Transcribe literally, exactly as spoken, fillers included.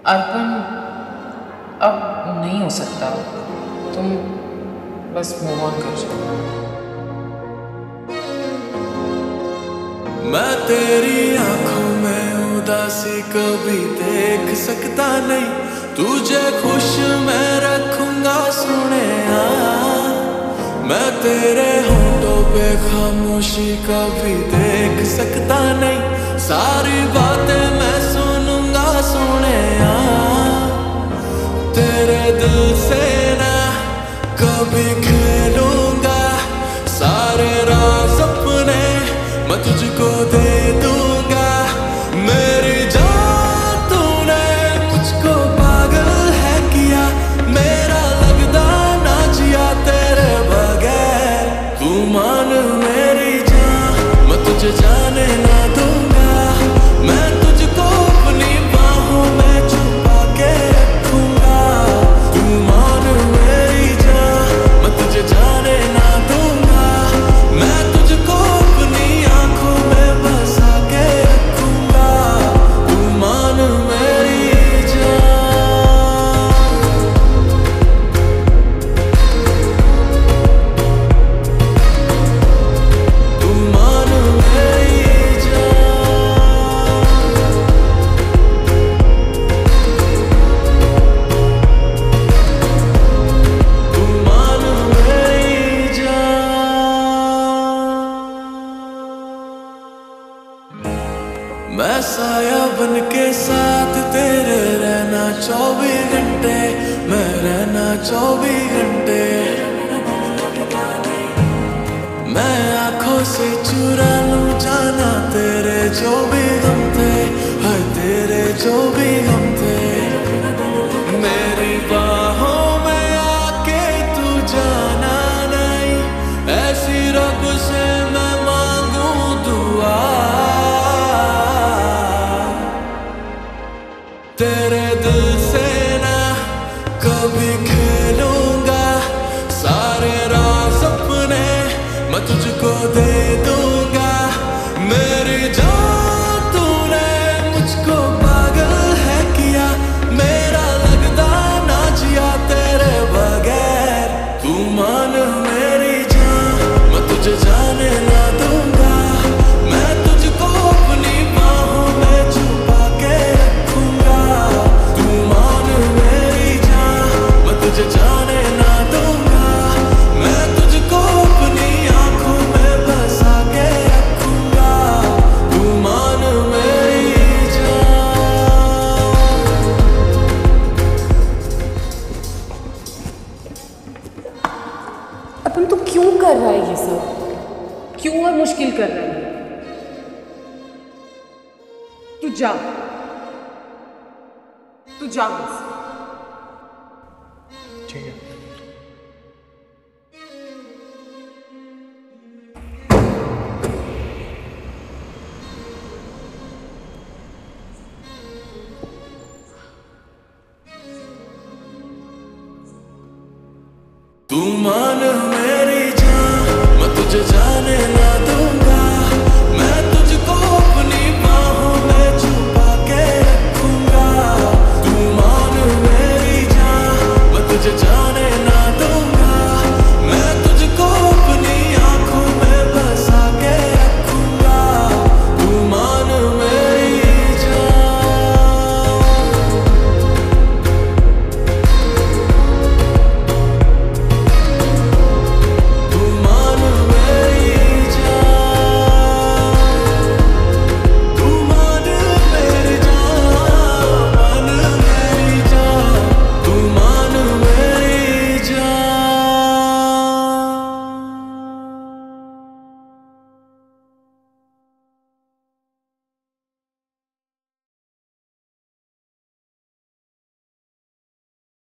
अर्पण, अब नहीं हो सकता। तुम बस मूव ऑन कर जाओ। मैं तेरी आंखों में उदासी कभी देख सकता नहीं, तुझे खुश मैं रखूंगा सुने आ। मैं तेरे होंठों पे खामोशी कभी देख सकता नहीं, सारी बातें मैं सुनूंगा सुने आ। तेरे दिल से ना कभी खेलूंगा, सारे राज अपने मैं तुझको दे दूंगा। मेरी जान तूने मुझको पागल है किया, मेरा लगदा ना जिया तेरे बगैर। तू मान मेरी जान, मैं तुझे जाने ना दूंगा। मैं तुझको अपनी बाहों में छुपा के रखूंगा। तू मान मेरी जान, मैं तुझे जाने ना दूंगा। मैं तुझको अपनी आंखों में बसा के रखूंगा। तू मान मेरी जान, तू मान मेरी जान, तू मान मेरी जान। मैं साया बन के साथ तेरे रहना चौबीस घंटे, मैं रहना चौबीस घंटे। मैं आंखों से चुरा लूं जाना तेरे जो भी गम थे, हाय तेरे जो भी गम थे। मेरी बाहों में आके तू जाना नहीं, ऐसी रब से मैं मांगू दुआ। तेरे दिल से ना कभी खेलूंगा, सारे राज अपने मैं तुझको दे दूंगा। मेरी जान तूने मुझको पागल है किया, मेरा लगदा ना जिया तेरे बगैर। तू मान मेरी जान, मैं तुझे जाने ना दूंगा। मैं तुझको अपनी बाहों में छुपा के रखूंगा। तू मान मेरी जान, मैं तुझे जाने ना दूंगा। मैं तुझको अपनी आंखों में बसा के रखूंगा। तू मान मेरी जान। अर्पण, तू क्यों कर रहा है ये सब? क्यों और मुश्किल कर रहा है? तू जा, तू जा बस। ठीक है। तू मान मेरी जान, मैं तुझे जाने